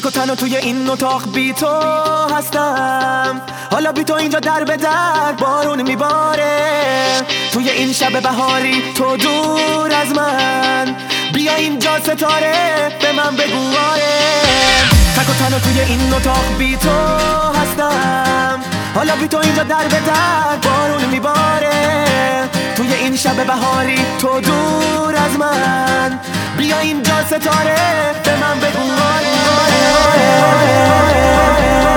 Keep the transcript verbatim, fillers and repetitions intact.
تک و تنها توی این اتاق بی تو هستم. حالا بی تو اینجا در به در بارون میباره. توی این شب بهاری تو دور از من، بیا اینجا ستاره به من بگو آره. تک و تنها توی این اتاق بی تو هستم. حالا بی تو اینجا در به در بارون میباره. توی این شب بهاری تو دور از من، بیا اینجا ستاره به من بگو آره.